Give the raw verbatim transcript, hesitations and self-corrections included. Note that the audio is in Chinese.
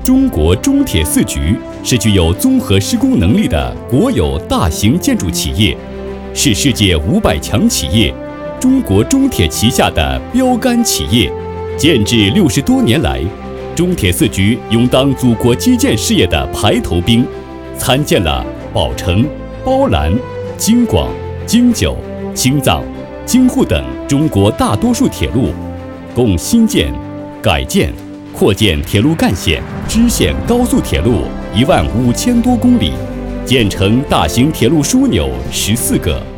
中国中铁四局是具有综合施工能力的国有大型建筑企业，是世界五百强企业、中国中铁旗下的标杆企业。建制六十多年来，中铁四局勇当祖国基建事业的排头兵，参建了宝成、包兰、京广、京九、青藏、京沪等中国大多数铁路，共新建、改建、扩建铁路干线、支线高速铁路一万五千多公里，建成大型铁路枢纽十四个。